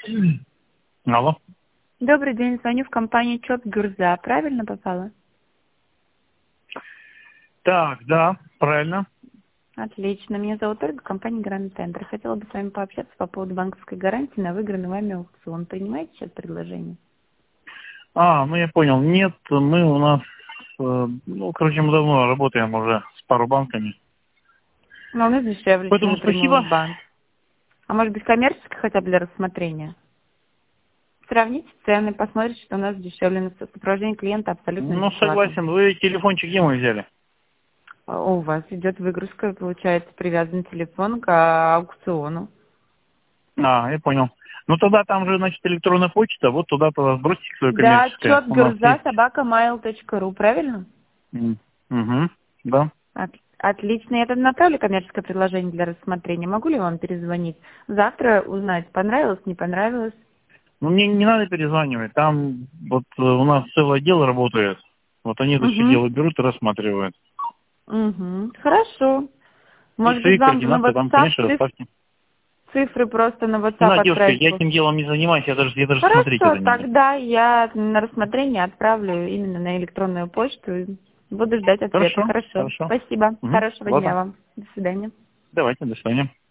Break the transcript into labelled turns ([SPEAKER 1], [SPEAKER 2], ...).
[SPEAKER 1] Алло.
[SPEAKER 2] Добрый день, звоню в компанию ЧОП Гюрза. Правильно попала?
[SPEAKER 1] Так, да, правильно.
[SPEAKER 2] Отлично. Меня зовут Ольга, компания Гранд Тендер. Хотела бы с вами пообщаться по поводу банковской гарантии на выигранный вами аукцион. Принимаете сейчас предложение?
[SPEAKER 1] Ну я понял. Нет, мы у нас, мы давно работаем уже с пару банками.
[SPEAKER 2] Но у нас дешевле, чем
[SPEAKER 1] Поэтому
[SPEAKER 2] напрямую
[SPEAKER 1] спасибо.
[SPEAKER 2] в банк. А может быть коммерческая хотя бы для рассмотрения? Сравните цены, посмотрите, что у нас дешевле. На сопровождение клиента абсолютно
[SPEAKER 1] Ну,
[SPEAKER 2] бесплатно.
[SPEAKER 1] согласен. Вы телефончик где мы взяли?
[SPEAKER 2] У вас идет выгрузка, получается, привязан телефон к аукциону.
[SPEAKER 1] Я понял. Ну, тогда там же, значит, электронная почта. Вот туда сбросьте свое
[SPEAKER 2] Да,
[SPEAKER 1] коммерческое.
[SPEAKER 2] ЧОП
[SPEAKER 1] У нас
[SPEAKER 2] Гюрза,
[SPEAKER 1] есть.
[SPEAKER 2] собака.mail.ru, правильно?
[SPEAKER 1] Угу. Да.
[SPEAKER 2] Отлично. Я тогда направлю коммерческое предложение для рассмотрения. Могу ли вам перезвонить? Завтра узнать, понравилось, не понравилось?
[SPEAKER 1] Ну, мне не надо перезванивать. Там вот у нас целый отдел работает. Вот они это все
[SPEAKER 2] Угу.
[SPEAKER 1] дело берут и рассматривают.
[SPEAKER 2] Угу. Хорошо.
[SPEAKER 1] И
[SPEAKER 2] Может быть,
[SPEAKER 1] свои
[SPEAKER 2] вам на
[SPEAKER 1] координаты там,
[SPEAKER 2] WhatsApp
[SPEAKER 1] конечно, расставьте.
[SPEAKER 2] цифры просто на
[SPEAKER 1] Не
[SPEAKER 2] WhatsApp
[SPEAKER 1] знаю, девушка,
[SPEAKER 2] отправить?
[SPEAKER 1] я этим делом не занимаюсь, я даже смотреть
[SPEAKER 2] Хорошо,
[SPEAKER 1] это не буду.
[SPEAKER 2] тогда я на рассмотрение отправлю именно на электронную почту и буду ждать ответа.
[SPEAKER 1] Хорошо,
[SPEAKER 2] Хорошо.
[SPEAKER 1] хорошо.
[SPEAKER 2] Спасибо.
[SPEAKER 1] Угу.
[SPEAKER 2] Хорошего дня
[SPEAKER 1] Ладно.
[SPEAKER 2] вам. До свидания.
[SPEAKER 1] Давайте, до свидания.